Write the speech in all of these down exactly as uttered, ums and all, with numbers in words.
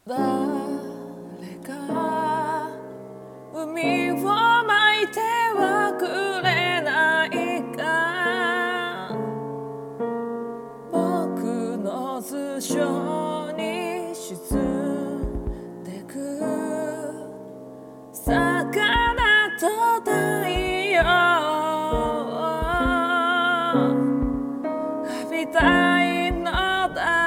誰か海をまいてはくれないか、僕の頭上に沈んでく魚と太陽、浴びたいのだ。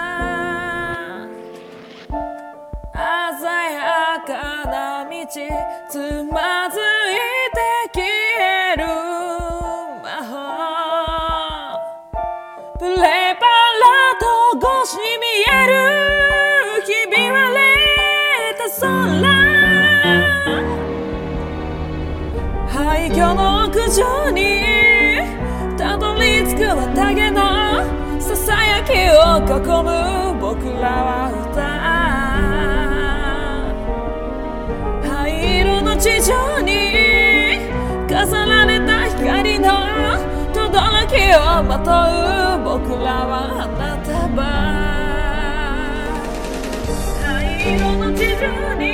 鮮やかな道つまずいて消える魔法、プレバラと越しに見えるひび割れた空、廃墟の屋上にたどり着く綿毛のささやきを囲む僕らは歌、灰色の地上に飾られた光の轟きをまとう僕らは花束、灰色の地上に